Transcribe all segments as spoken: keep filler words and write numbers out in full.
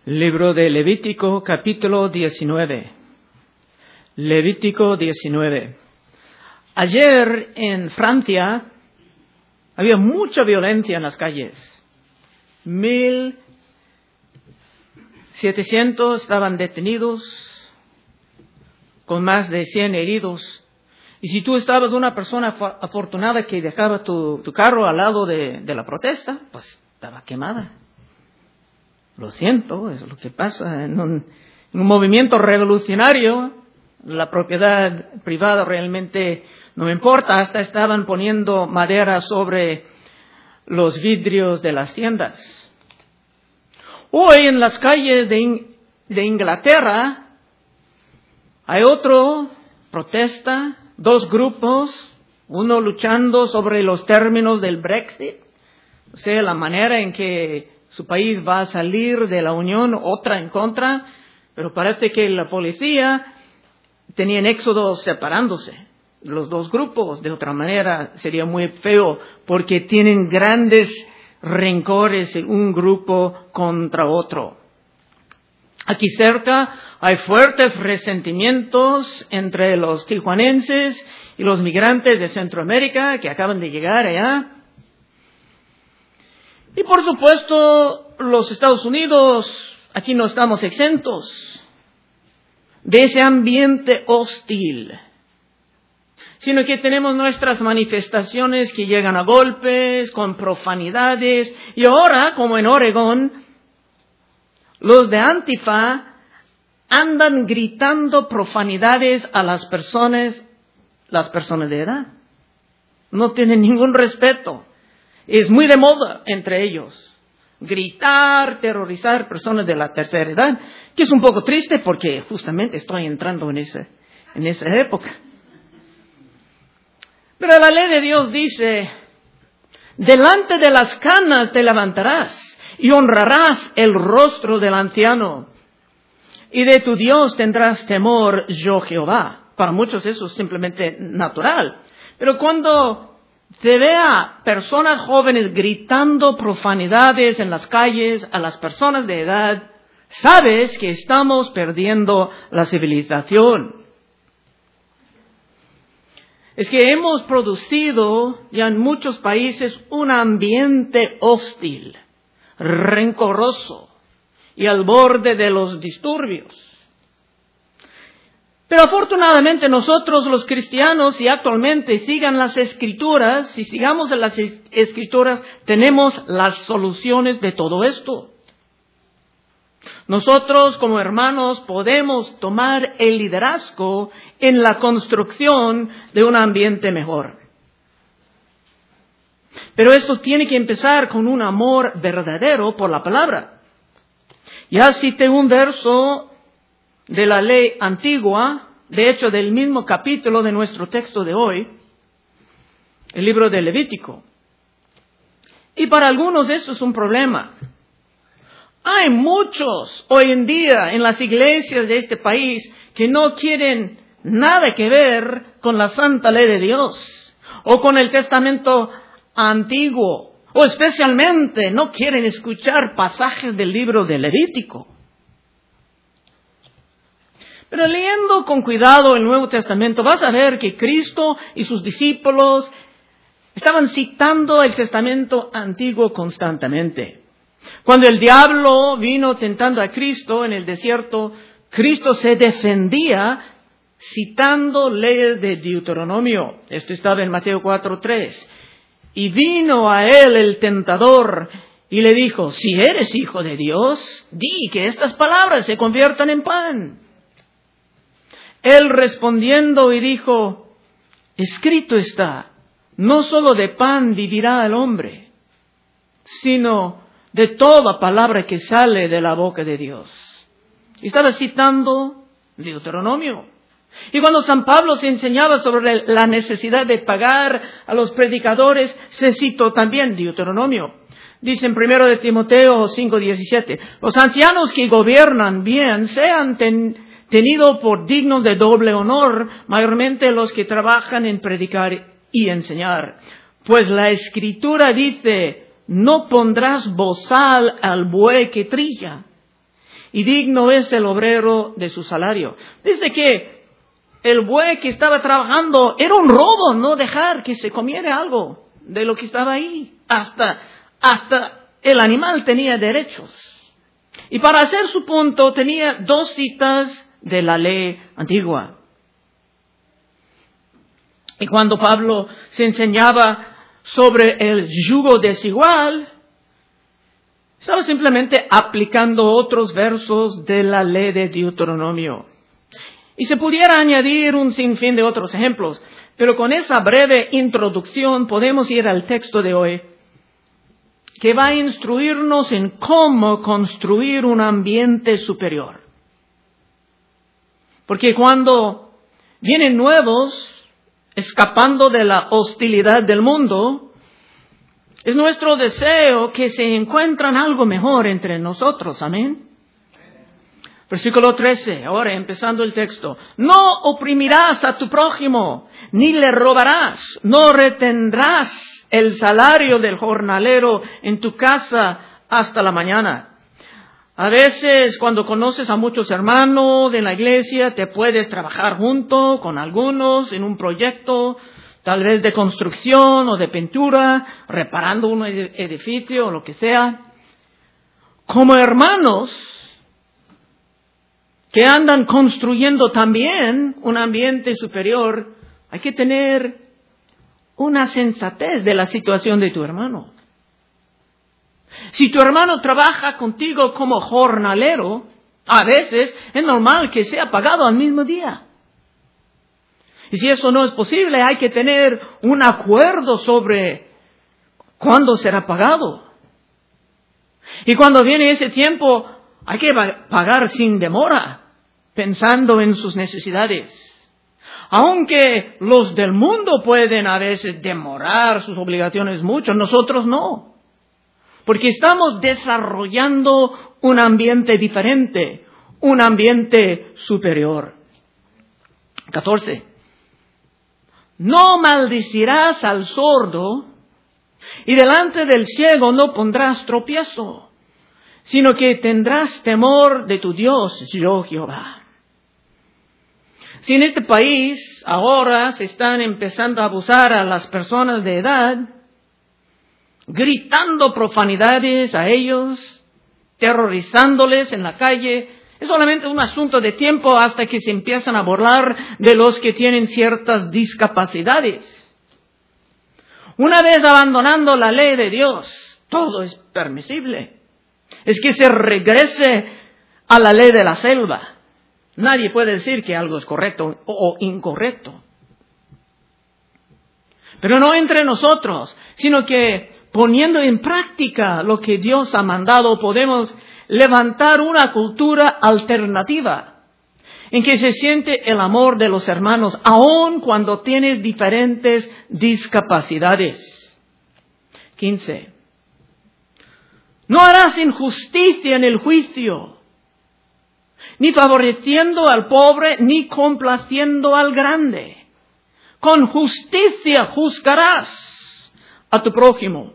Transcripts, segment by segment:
Libro de Levítico, capítulo diecinueve. Levítico diecinueve. Ayer en Francia había mucha violencia en las calles. Mil setecientos estaban detenidos, con más de cien heridos. Y si tú estabas una persona afortunada que dejaba tu, tu carro al lado de, de la protesta, pues estaba quemada. Lo siento, es lo que pasa en un, en un movimiento revolucionario. La propiedad privada realmente no importa. Hasta estaban poniendo madera sobre los vidrios de las tiendas. Hoy en las calles de, In- de Inglaterra hay otro protesta, dos grupos, uno luchando sobre los términos del Brexit, o sea, la manera en que su país va a salir de la Unión, otra en contra, pero parece que la policía tenía éxodos separándose. Los dos grupos, de otra manera, sería muy feo, porque tienen grandes rencores un grupo contra otro. Aquí cerca hay fuertes resentimientos entre los tijuanenses y los migrantes de Centroamérica que acaban de llegar allá. Y por supuesto, los Estados Unidos, aquí no estamos exentos de ese ambiente hostil, sino que tenemos nuestras manifestaciones que llegan a golpes, con profanidades, y ahora, como en Oregón, los de Antifa andan gritando profanidades a las personas, las personas de edad. No tienen ningún respeto. Es muy de moda entre ellos gritar, terrorizar personas de la tercera edad, que es un poco triste porque justamente estoy entrando en esa, en esa época. Pero la ley de Dios dice, delante de las canas te levantarás y honrarás el rostro del anciano, y de tu Dios tendrás temor, yo Jehová. Para muchos eso es simplemente natural. Pero cuando se vea personas jóvenes gritando profanidades en las calles a las personas de edad, sabes que estamos perdiendo la civilización. Es que hemos producido ya en muchos países un ambiente hostil, rencoroso y al borde de los disturbios. Pero afortunadamente nosotros los cristianos, si actualmente sigan las Escrituras, si sigamos en las Escrituras, tenemos las soluciones de todo esto. Nosotros como hermanos podemos tomar el liderazgo en la construcción de un ambiente mejor. Pero esto tiene que empezar con un amor verdadero por la palabra. Ya cité un verso de la ley antigua, de hecho del mismo capítulo de nuestro texto de hoy, el libro de Levítico. Y para algunos eso es un problema. Hay muchos hoy en día en las iglesias de este país que no quieren nada que ver con la santa ley de Dios o con el testamento antiguo, o especialmente no quieren escuchar pasajes del libro de Levítico. Pero leyendo con cuidado el Nuevo Testamento vas a ver que Cristo y sus discípulos estaban citando el Testamento antiguo constantemente. Cuando el diablo vino tentando a Cristo en el desierto, Cristo se defendía citando leyes de Deuteronomio. Esto estaba en Mateo cuatro tres. Y vino a él el tentador y le dijo, si eres hijo de Dios, di que estas palabras se conviertan en pan. Él respondiendo y dijo, escrito está, no solo de pan vivirá el hombre, sino de toda palabra que sale de la boca de Dios. Y estaba citando Deuteronomio. Y cuando San Pablo se enseñaba sobre la necesidad de pagar a los predicadores, se citó también Deuteronomio. Dice en primero de Timoteo cinco diecisiete, los ancianos que gobiernan bien sean ten, tenidos por dignos de doble honor, mayormente los que trabajan en predicar y enseñar. Pues la Escritura dice, no pondrás bozal al buey que trilla, y digno es el obrero de su salario. Dice que el buey que estaba trabajando era un robo no dejar que se comiera algo de lo que estaba ahí. Hasta, hasta el animal tenía derechos. Y para hacer su punto tenía dos citas de la ley antigua. Y cuando Pablo se enseñaba sobre el yugo desigual, estaba simplemente aplicando otros versos de la ley de Deuteronomio. Y se pudiera añadir un sinfín de otros ejemplos, pero con esa breve introducción podemos ir al texto de hoy, que va a instruirnos en cómo construir un ambiente superior. Porque cuando vienen nuevos, escapando de la hostilidad del mundo, es nuestro deseo que se encuentran algo mejor entre nosotros. Amén. Versículo trece, ahora empezando el texto. No oprimirás a tu prójimo, ni le robarás, no retendrás el salario del jornalero en tu casa hasta la mañana. A veces, cuando conoces a muchos hermanos en la iglesia, te puedes trabajar junto con algunos en un proyecto, tal vez de construcción o de pintura, reparando un edificio o lo que sea. Como hermanos que andan construyendo también un ambiente superior, hay que tener una sensatez de la situación de tu hermano. Si tu hermano trabaja contigo como jornalero, a veces es normal que sea pagado al mismo día. Y si eso no es posible, hay que tener un acuerdo sobre cuándo será pagado. Y cuando viene ese tiempo, hay que pagar sin demora, pensando en sus necesidades. Aunque los del mundo pueden a veces demorar sus obligaciones mucho, nosotros no. Porque estamos desarrollando un ambiente diferente, un ambiente superior. catorce. No maldecirás al sordo, y delante del ciego no pondrás tropiezo, sino que tendrás temor de tu Dios, yo Jehová. Si en este país ahora se están empezando a abusar a las personas de edad, gritando profanidades a ellos, terrorizándoles en la calle, es solamente un asunto de tiempo hasta que se empiezan a burlar de los que tienen ciertas discapacidades. Una vez abandonando la ley de Dios, todo es permisible. Es que se regrese a la ley de la selva. Nadie puede decir que algo es correcto o incorrecto. Pero no entre nosotros, sino que poniendo en práctica lo que Dios ha mandado, podemos levantar una cultura alternativa en que se siente el amor de los hermanos, aun cuando tienes diferentes discapacidades. quince. No harás injusticia en el juicio, ni favoreciendo al pobre, ni complaciendo al grande. Con justicia juzgarás a tu prójimo.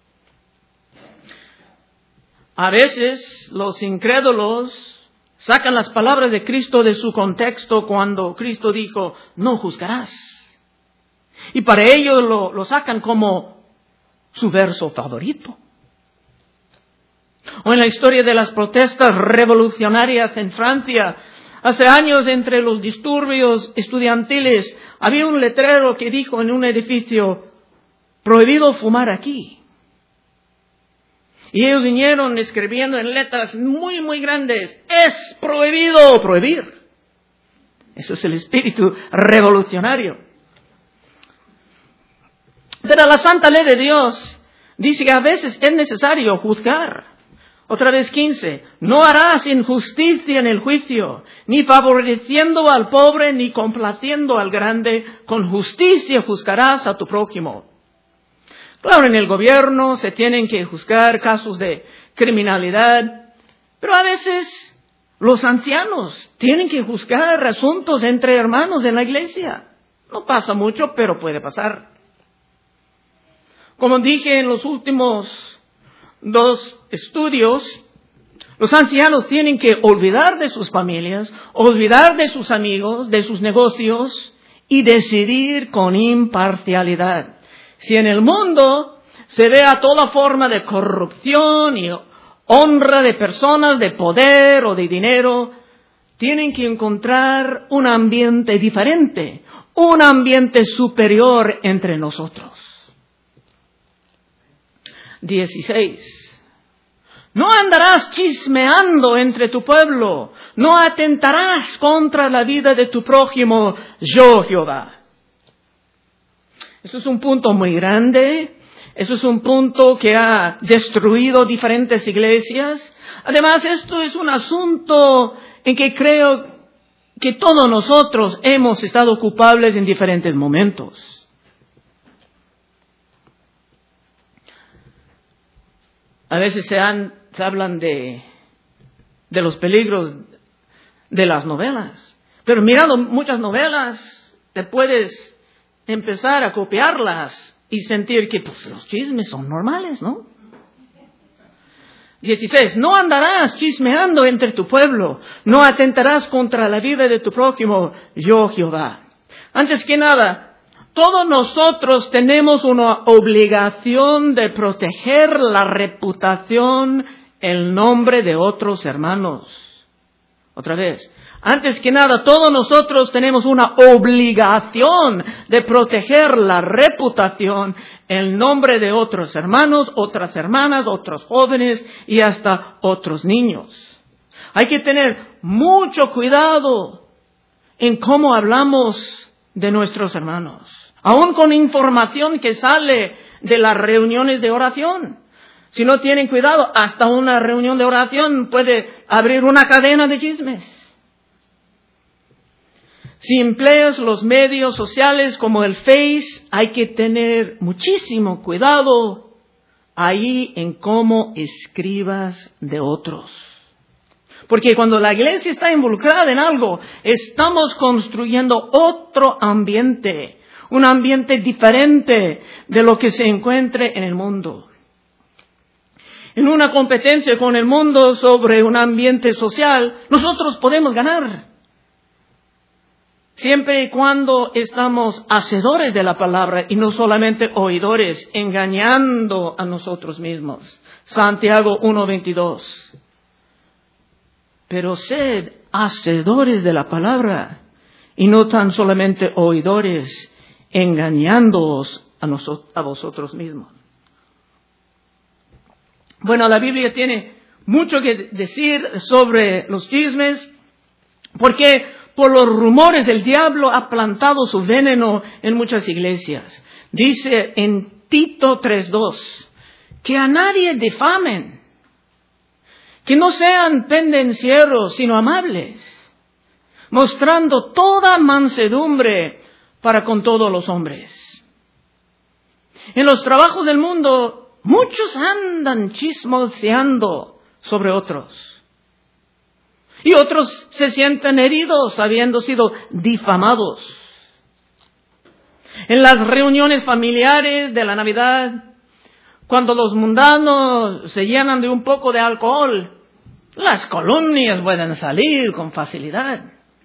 A veces los incrédulos sacan las palabras de Cristo de su contexto cuando Cristo dijo, no juzgarás. Y para ellos lo, lo sacan como su verso favorito. O en la historia de las protestas revolucionarias en Francia, hace años entre los disturbios estudiantiles, había un letrero que dijo en un edificio, prohibido fumar aquí. Y ellos vinieron escribiendo en letras muy, muy grandes, es prohibido prohibir. Eso es el espíritu revolucionario. Pero la santa ley de Dios dice que a veces es necesario juzgar. Otra vez quince, no harás injusticia en el juicio, ni favoreciendo al pobre, ni complaciendo al grande, con justicia juzgarás a tu prójimo. Claro, en el gobierno se tienen que juzgar casos de criminalidad, pero a veces los ancianos tienen que juzgar asuntos entre hermanos en la iglesia. No pasa mucho, pero puede pasar. Como dije en los últimos dos estudios, Los ancianos tienen que olvidar de sus familias, olvidar de sus amigos, de sus negocios y decidir con imparcialidad. Si en el mundo se vea toda forma de corrupción y honra de personas, de poder o de dinero, tienen que encontrar un ambiente diferente, un ambiente superior entre nosotros. dieciséis. No andarás chismeando entre tu pueblo, no atentarás contra la vida de tu prójimo, yo Jehová. Esto es un punto muy grande, eso es un punto que ha destruido diferentes iglesias. Además, esto es un asunto en que creo que todos nosotros hemos estado culpables en diferentes momentos. A veces se, han, se hablan de, de los peligros de las novelas. Pero mirando muchas novelas, te puedes empezar a copiarlas y sentir que pues, los chismes son normales, ¿no? dieciséis. No andarás chismeando entre tu pueblo, no atentarás contra la vida de tu prójimo, yo Jehová. Antes que nada, todos nosotros tenemos una obligación de proteger la reputación, el nombre de otros hermanos. Otra vez, antes que nada, todos nosotros tenemos una obligación de proteger la reputación, el nombre de otros hermanos, otras hermanas, otros jóvenes y hasta otros niños. Hay que tener mucho cuidado en cómo hablamos de nuestros hermanos, aún con información que sale de las reuniones de oración. Si no tienen cuidado, hasta una reunión de oración puede abrir una cadena de chismes. Si empleas los medios sociales como el Face, hay que tener muchísimo cuidado ahí en cómo escribas de otros. Porque cuando la iglesia está involucrada en algo, estamos construyendo otro ambiente, un ambiente diferente de lo que se encuentre en el mundo. En una competencia con el mundo sobre un ambiente social, nosotros podemos ganar. Siempre y cuando estamos hacedores de la palabra y no solamente oidores, engañando a nosotros mismos. Santiago uno veintidós. Pero sed hacedores de la palabra y no tan solamente oidores, engañándoos a, nosotros, a vosotros mismos. Bueno, la Biblia tiene mucho que decir sobre los chismes, porque por los rumores el diablo ha plantado su veneno en muchas iglesias. Dice en Tito tres dos, que a nadie difamen, que no sean pendencieros, sino amables, mostrando toda mansedumbre para con todos los hombres. En los trabajos del mundo, muchos andan chismoseando sobre otros. Y otros se sienten heridos habiendo sido difamados. En las reuniones familiares de la Navidad, cuando los mundanos se llenan de un poco de alcohol, las calumnias pueden salir con facilidad.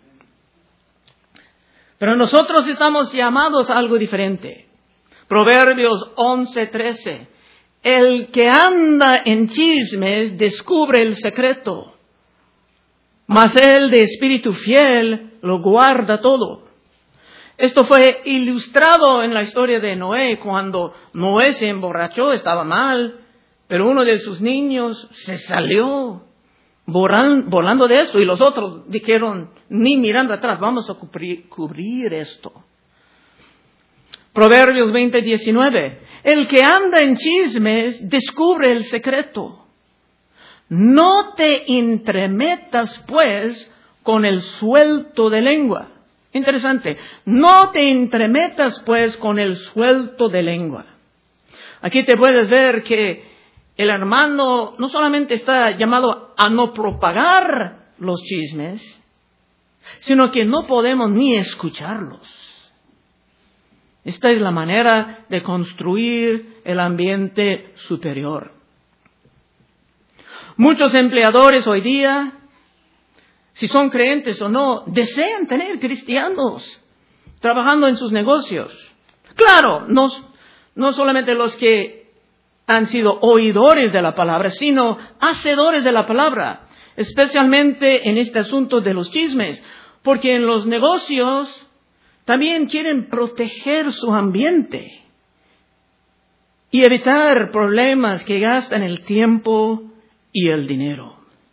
Pero nosotros estamos llamados a algo diferente. Proverbios once trece. El que anda en chismes descubre el secreto, mas el de espíritu fiel lo guarda todo. Esto fue ilustrado en la historia de Noé, cuando Noé se emborrachó, estaba mal, pero uno de sus niños se salió volando de eso y los otros dijeron, ni mirando atrás, vamos a cubrir, cubrir esto. Proverbios veinte diecinueve. El que anda en chismes descubre el secreto. No te entremetas, pues, con el suelto de lengua. Interesante. No te entremetas, pues, con el suelto de lengua. Aquí te puedes ver que el hermano no solamente está llamado a no propagar los chismes, sino que no podemos ni escucharlos. Esta es la manera de construir el ambiente superior. Muchos empleadores hoy día, si son creyentes o no, desean tener cristianos trabajando en sus negocios. Claro, no, no solamente los que han sido oidores de la palabra, sino hacedores de la palabra, especialmente en este asunto de los chismes, porque en los negocios también quieren proteger su ambiente y evitar problemas que gastan el tiempo y el dinero.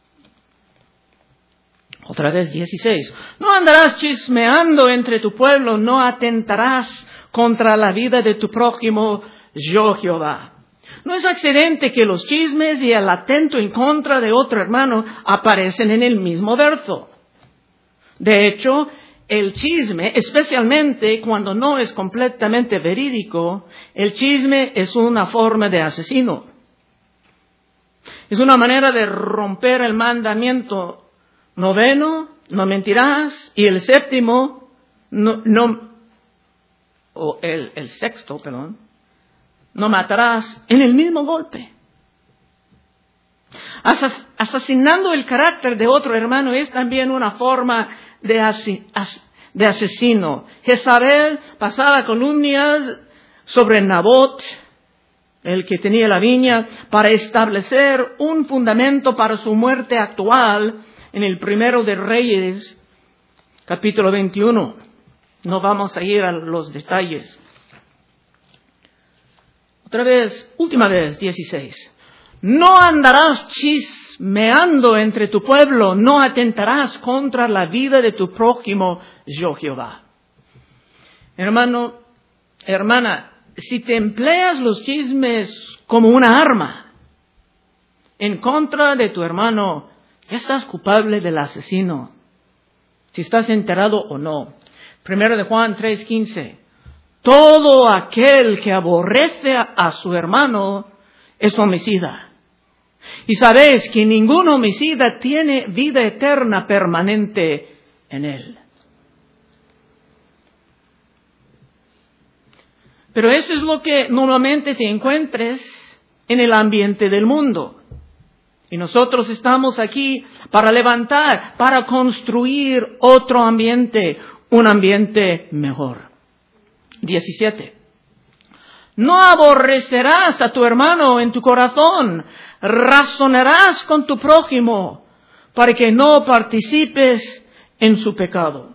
Otra vez dieciséis. No andarás chismeando entre tu pueblo, no atentarás contra la vida de tu prójimo, yo Jehová. No es accidente que los chismes y el atento en contra de otro hermano aparecen en el mismo verso. De hecho, el chisme, especialmente cuando no es completamente verídico, el chisme es una forma de asesino. Es una manera de romper el mandamiento noveno, no mentirás, y el séptimo, no, no o el, el sexto, perdón, no matarás, en el mismo golpe. Asas, asesinando el carácter de otro hermano es también una forma de, asi, as, de asesino. Jezabel pasaba calumnias sobre Nabot, el que tenía la viña, para establecer un fundamento para su muerte actual en el primero de Reyes, capítulo veintiuno. No vamos a ir a los detalles. Otra vez, última vez, dieciséis. No andarás chismeando entre tu pueblo, no atentarás contra la vida de tu prójimo, yo Jehová. Hermano, hermana, si te empleas los chismes como una arma en contra de tu hermano, ya estás culpable del asesino, si estás enterado o no. Primero de Juan tres quince. Todo aquel que aborrece a su hermano es homicida. Y sabéis que ningún homicida tiene vida eterna permanente en él. Pero eso es lo que normalmente te encuentres en el ambiente del mundo. Y nosotros estamos aquí para levantar, para construir otro ambiente, un ambiente mejor. diecisiete. No aborrecerás a tu hermano en tu corazón, razonarás con tu prójimo, para que no participes en su pecado.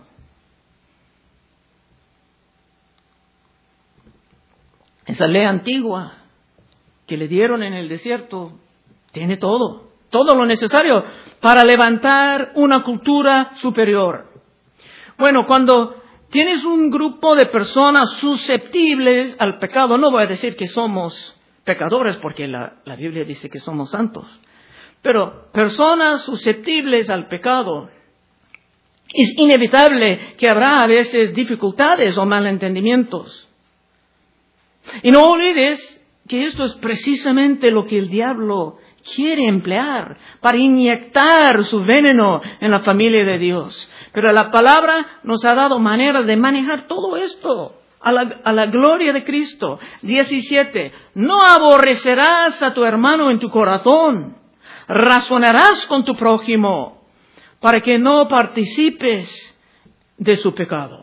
Esa ley antigua que le dieron en el desierto tiene todo, todo lo necesario para levantar una cultura superior. Bueno, cuando tienes un grupo de personas susceptibles al pecado, no voy a decir que somos pecadores porque la, la Biblia dice que somos santos, pero personas susceptibles al pecado, es inevitable que habrá a veces dificultades o malentendimientos. Y no olvides que esto es precisamente lo que el diablo quiere emplear para inyectar su veneno en la familia de Dios. Pero la palabra nos ha dado maneras de manejar todo esto a la, a la gloria de Cristo. diecisiete. No aborrecerás a tu hermano en tu corazón, razonarás con tu prójimo para que no participes de su pecado.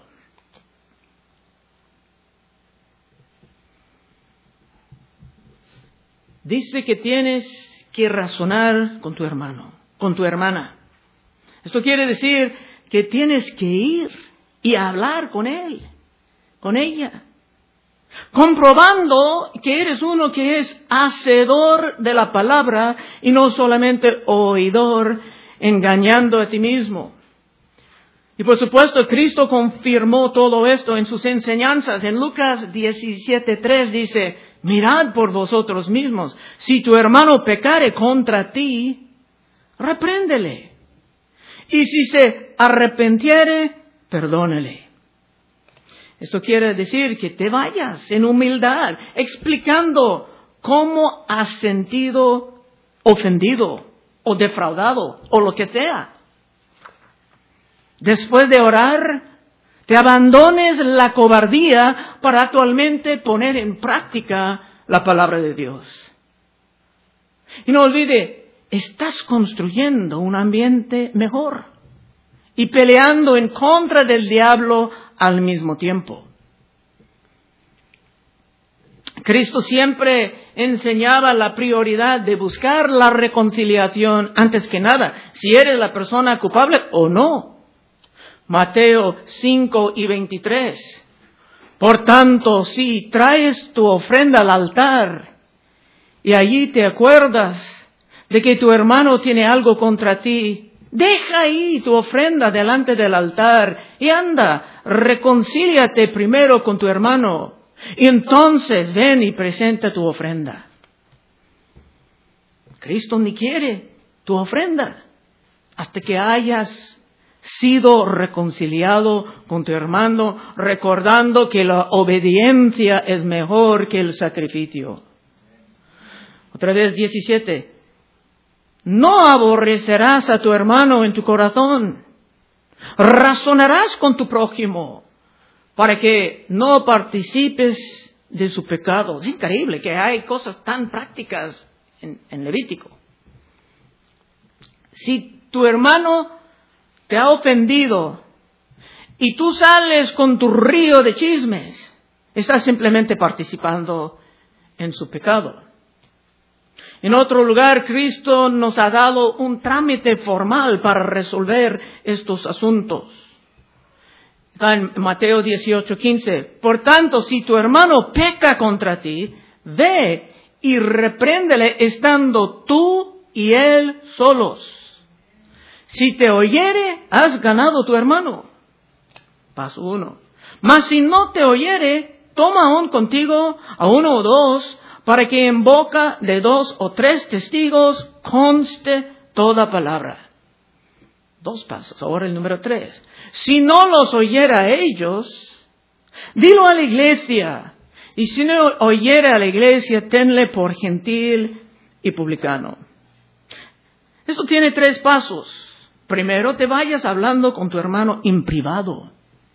Dice que tienes que razonar con tu hermano, con tu hermana. Esto quiere decir que tienes que ir y hablar con él, con ella, comprobando que eres uno que es hacedor de la palabra y no solamente oidor, engañando a ti mismo. Y por supuesto, Cristo confirmó todo esto en sus enseñanzas. En Lucas diecisiete tres dice: mirad por vosotros mismos, si tu hermano pecare contra ti, repréndele. Y si se arrepintiere, perdónale. Esto quiere decir que te vayas en humildad, explicando cómo has sentido ofendido o defraudado o lo que sea. Después de orar, te abandones la cobardía para actualmente poner en práctica la palabra de Dios. Y no olvide, estás construyendo un ambiente mejor y peleando en contra del diablo al mismo tiempo. Cristo siempre enseñaba la prioridad de buscar la reconciliación antes que nada, si eres la persona culpable o no. Mateo cinco y veintitrés. Por tanto, si traes tu ofrenda al altar y allí te acuerdas de que tu hermano tiene algo contra ti, deja ahí tu ofrenda delante del altar y anda, reconcíliate primero con tu hermano y entonces ven y presenta tu ofrenda. Cristo ni quiere tu ofrenda hasta que hayas sido reconciliado con tu hermano, recordando que la obediencia es mejor que el sacrificio. Otra vez diecisiete. No aborrecerás a tu hermano en tu corazón. Razonarás con tu prójimo para que no participes de su pecado. Es increíble que hay cosas tan prácticas en, en Levítico. Si tu hermano te ha ofendido y tú sales con tu río de chismes, estás simplemente participando en su pecado. En otro lugar, Cristo nos ha dado un trámite formal para resolver estos asuntos. Está en Mateo dieciocho quince. Por tanto, si tu hermano peca contra ti, ve y repréndele estando tú y él solos. Si te oyere, has ganado tu hermano. Paso uno. Mas si no te oyere, toma aún contigo a uno o dos, para que en boca de dos o tres testigos conste toda palabra. Dos pasos. Ahora el número tres. Si no los oyera a ellos, dilo a la iglesia. Y si no oyere a la iglesia, tenle por gentil y publicano. Esto tiene tres pasos. Primero, te vayas hablando con tu hermano en privado,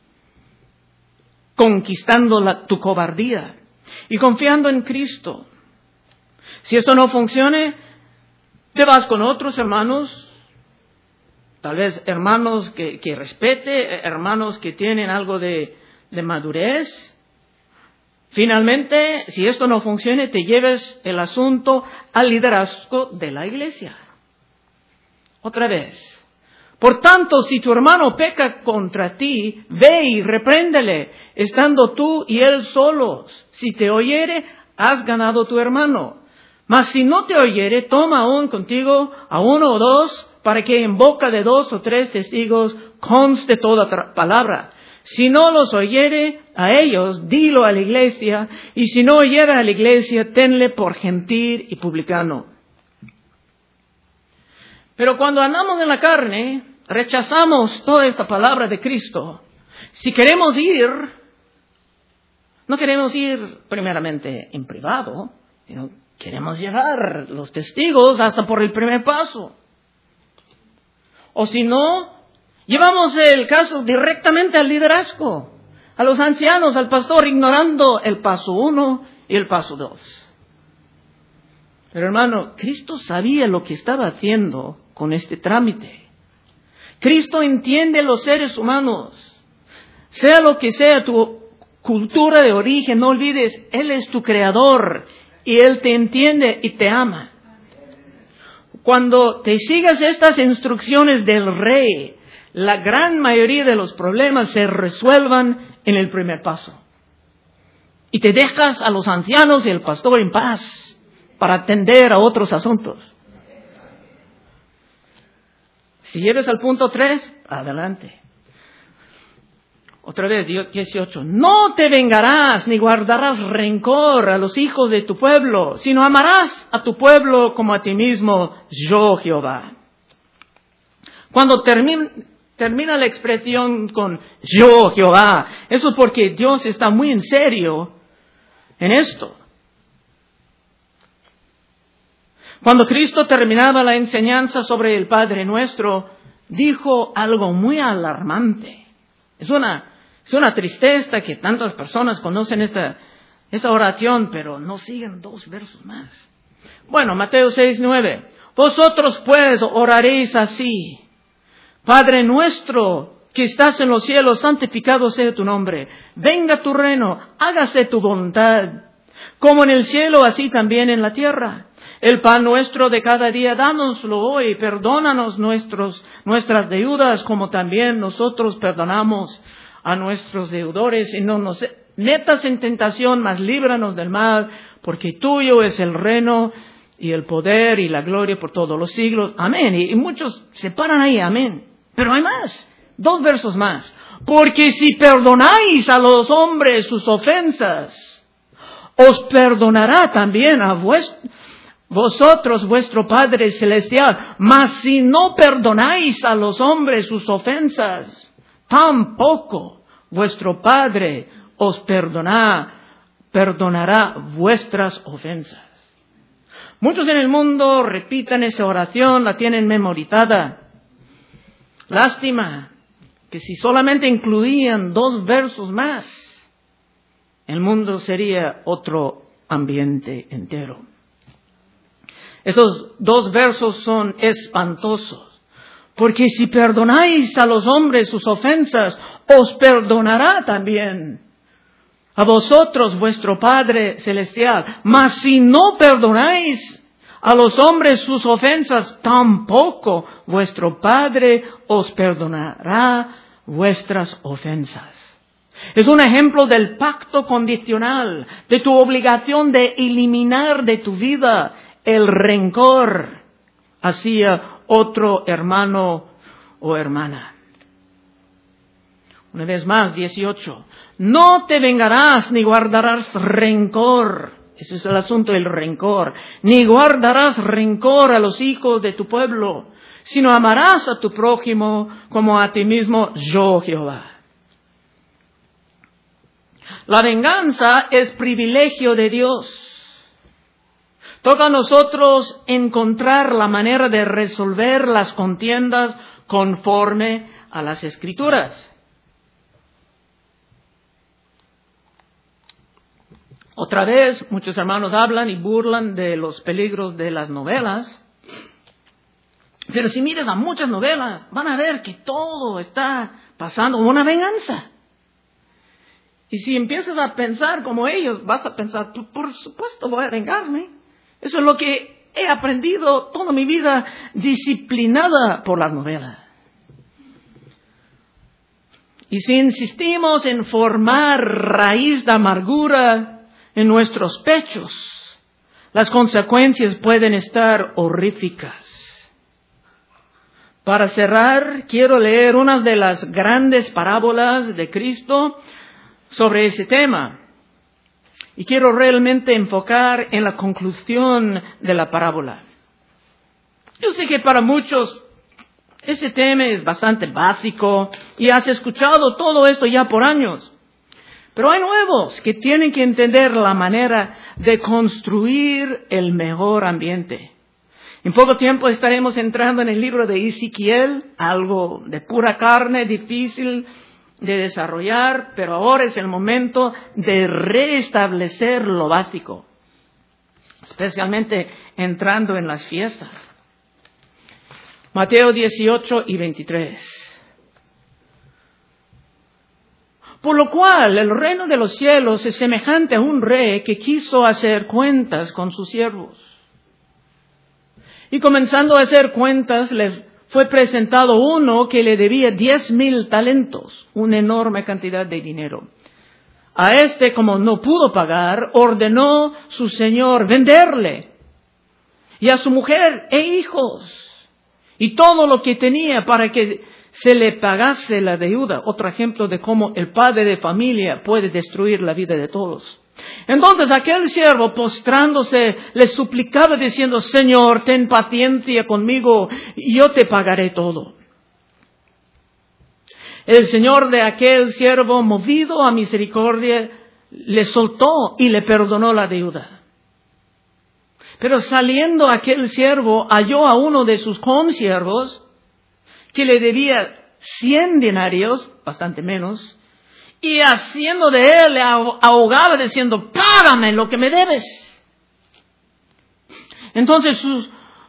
conquistando la, tu cobardía y confiando en Cristo. Si esto no funcione, te vas con otros hermanos, tal vez hermanos que, que respete, hermanos que tienen algo de, de madurez. Finalmente, si esto no funcione, te lleves el asunto al liderazgo de la iglesia. Otra vez. Por tanto, si tu hermano peca contra ti, ve y repréndele, estando tú y él solos. Si te oyere, has ganado tu hermano. Mas si no te oyere, toma aún contigo a uno o dos, para que en boca de dos o tres testigos conste toda palabra. Si no los oyere a ellos, dilo a la iglesia, y si no oyere a la iglesia, tenle por gentil y publicano. Pero cuando andamos en la carne, rechazamos toda esta palabra de Cristo. Si queremos ir, no queremos ir primeramente en privado, sino queremos llevar los testigos hasta por el primer paso. O si no, llevamos el caso directamente al liderazgo, a los ancianos, al pastor, ignorando el paso uno y el paso dos. Pero hermano, Cristo sabía lo que estaba haciendo con este trámite. Cristo entiende los seres humanos. Sea lo que sea tu cultura de origen, no olvides, Él es tu creador y Él te entiende y te ama. Cuando te sigas estas instrucciones del Rey, la gran mayoría de los problemas se resuelvan en el primer paso. Y te dejas a los ancianos y al pastor en paz para atender a otros asuntos. Si llegas al punto tres, adelante. Otra vez, dieciocho. No te vengarás ni guardarás rencor a los hijos de tu pueblo, sino amarás a tu pueblo como a ti mismo, yo Jehová. Cuando termina, termina la expresión con yo Jehová, eso es porque Dios está muy en serio en esto. Cuando Cristo terminaba la enseñanza sobre el Padre Nuestro, dijo algo muy alarmante. Es una, es una tristeza que tantas personas conocen esta, esta oración, pero no siguen dos versos más. Bueno, Mateo seis, nueve. Vosotros pues oraréis así: Padre nuestro que estás en los cielos, santificado sea tu nombre. Venga tu reino, hágase tu voluntad, como en el cielo, así también en la tierra. El pan nuestro de cada día, dánoslo hoy. Perdónanos nuestros, nuestras deudas, como también nosotros perdonamos a nuestros deudores. Y no nos metas en tentación, mas líbranos del mal, porque tuyo es el reino y el poder y la gloria por todos los siglos. Amén. Y, y muchos se paran ahí, amén. Pero hay más. Dos versos más. Porque si perdonáis a los hombres sus ofensas, os perdonará también a vuest- vosotros vuestro Padre Celestial. Mas si no perdonáis a los hombres sus ofensas, tampoco vuestro Padre os perdonará, perdonará vuestras ofensas. Muchos en el mundo repiten esa oración, la tienen memorizada. Lástima que si solamente incluían dos versos más, el mundo sería otro ambiente entero. Esos dos versos son espantosos, porque si perdonáis a los hombres sus ofensas, os perdonará también a vosotros vuestro Padre Celestial. Mas si no perdonáis a los hombres sus ofensas, tampoco vuestro Padre os perdonará vuestras ofensas. Es un ejemplo del pacto condicional, de tu obligación de eliminar de tu vida el rencor hacia otro hermano o hermana. Una vez más, dieciocho. No te vengarás ni guardarás rencor. Ese es el asunto del rencor. Ni guardarás rencor a los hijos de tu pueblo, sino amarás a tu prójimo como a ti mismo, yo Jehová. La venganza es privilegio de Dios. Toca a nosotros encontrar la manera de resolver las contiendas conforme a las Escrituras. Otra vez, muchos hermanos hablan y burlan de los peligros de las novelas. Pero si miras a muchas novelas, van a ver que todo está pasando como una venganza. Y si empiezas a pensar como ellos, vas a pensar, por supuesto voy a vengarme. Eso es lo que he aprendido toda mi vida, disciplinada por las novelas. Y si insistimos en formar raíz de amargura en nuestros pechos, las consecuencias pueden estar horríficas. Para cerrar, quiero leer una de las grandes parábolas de Cristo sobre ese tema. Y quiero realmente enfocar en la conclusión de la parábola. Yo sé que para muchos ese tema es bastante básico y has escuchado todo esto ya por años. Pero hay nuevos que tienen que entender la manera de construir el mejor ambiente. En poco tiempo estaremos entrando en el libro de Ezequiel, algo de pura carne, difícil de desarrollar, pero ahora es el momento de restablecer lo básico, especialmente entrando en las fiestas. Mateo dieciocho y veintitrés. Por lo cual el reino de los cielos es semejante a un rey que quiso hacer cuentas con sus siervos. Y comenzando a hacer cuentas, le fue presentado uno que le debía diez mil talentos, una enorme cantidad de dinero. A este, como no pudo pagar, ordenó su señor venderle, y a su mujer e hijos, y todo lo que tenía para que se le pagase la deuda. Otro ejemplo de cómo el padre de familia puede destruir la vida de todos. Entonces aquel siervo, postrándose, le suplicaba diciendo: Señor, ten paciencia conmigo y yo te pagaré todo. El señor de aquel siervo, movido a misericordia, le soltó y le perdonó la deuda. Pero saliendo aquel siervo, halló a uno de sus consiervos que le debía cien denarios, bastante menos, y haciendo de él le ahogaba diciendo: págame lo que me debes. Entonces su,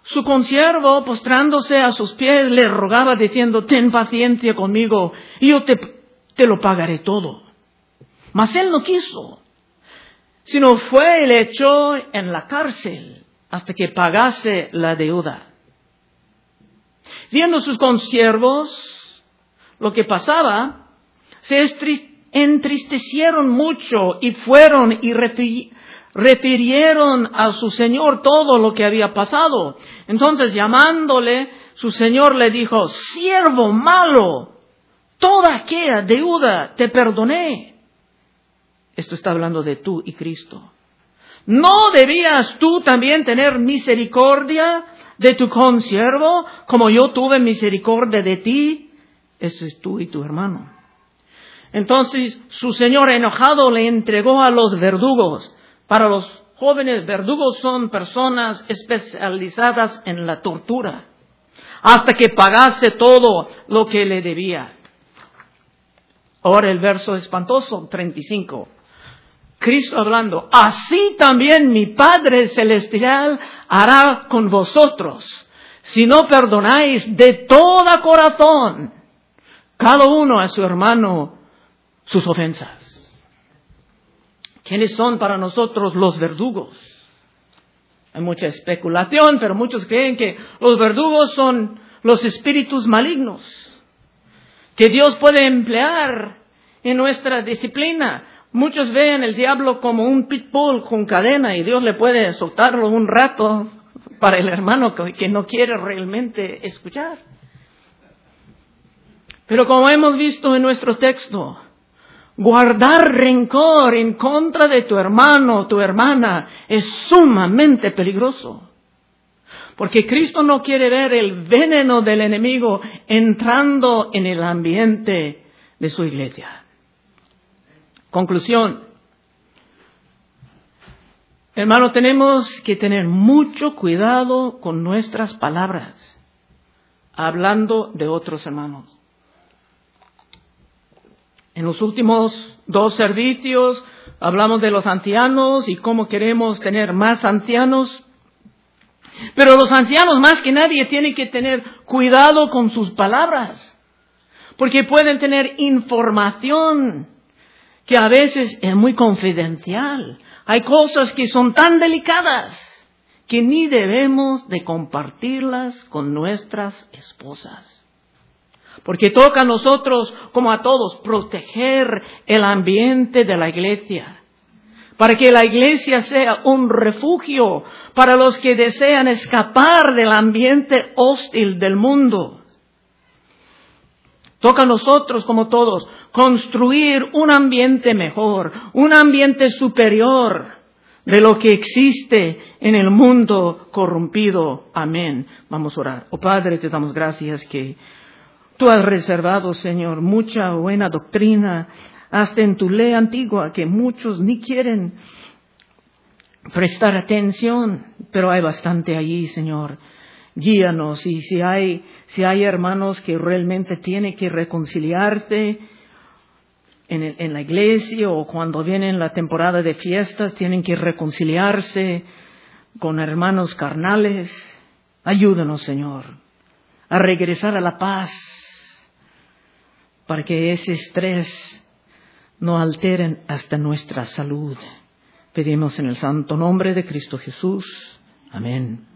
su consiervo, postrándose a sus pies, le rogaba diciendo, ten paciencia conmigo y yo te, te lo pagaré todo. Mas él no quiso, sino fue y le echó en la cárcel hasta que pagase la deuda. Viendo sus consiervos lo que pasaba, se entristecieron mucho y fueron y refirieron a su señor todo lo que había pasado. Entonces, llamándole, su señor le dijo, siervo malo, toda aquella deuda te perdoné. Esto está hablando de tú y Cristo. ¿No debías tú también tener misericordia de tu consiervo, como yo tuve misericordia de ti? Eso es tú y tu hermano. Entonces su señor enojado le entregó a los verdugos. Para los jóvenes, verdugos son personas especializadas en la tortura, hasta que pagase todo lo que le debía. Ahora el verso espantoso, treinta y cinco. Cristo hablando, así también mi Padre Celestial hará con vosotros, si no perdonáis de todo corazón, cada uno a su hermano, sus ofensas. ¿Quiénes son para nosotros los verdugos? Hay mucha especulación, pero muchos creen que los verdugos son los espíritus malignos que Dios puede emplear en nuestra disciplina. Muchos ven el diablo como un pitbull con cadena y Dios le puede soltarlo un rato para el hermano que no quiere realmente escuchar. Pero como hemos visto en nuestro texto, guardar rencor en contra de tu hermano o tu hermana es sumamente peligroso. Porque Cristo no quiere ver el veneno del enemigo entrando en el ambiente de su iglesia. Conclusión. Hermano, tenemos que tener mucho cuidado con nuestras palabras, hablando de otros hermanos. En los últimos dos servicios hablamos de los ancianos y cómo queremos tener más ancianos. Pero los ancianos más que nadie tienen que tener cuidado con sus palabras, porque pueden tener información que a veces es muy confidencial. Hay cosas que son tan delicadas que ni debemos de compartirlas con nuestras esposas. Porque toca a nosotros, como a todos, proteger el ambiente de la iglesia, para que la iglesia sea un refugio para los que desean escapar del ambiente hostil del mundo. Toca a nosotros, como todos, construir un ambiente mejor, un ambiente superior de lo que existe en el mundo corrompido. Amén. Vamos a orar. Oh Padre, te damos gracias que tú has reservado, Señor, mucha buena doctrina, hasta en tu ley antigua, que muchos ni quieren prestar atención, pero hay bastante allí, Señor. Guíanos, y si hay, si hay hermanos que realmente tienen que reconciliarse en, el, en la iglesia, o cuando viene la temporada de fiestas, tienen que reconciliarse con hermanos carnales, ayúdanos, Señor, a regresar a la paz, para que ese estrés no alteren hasta nuestra salud. Pedimos en el santo nombre de Cristo Jesús. Amén.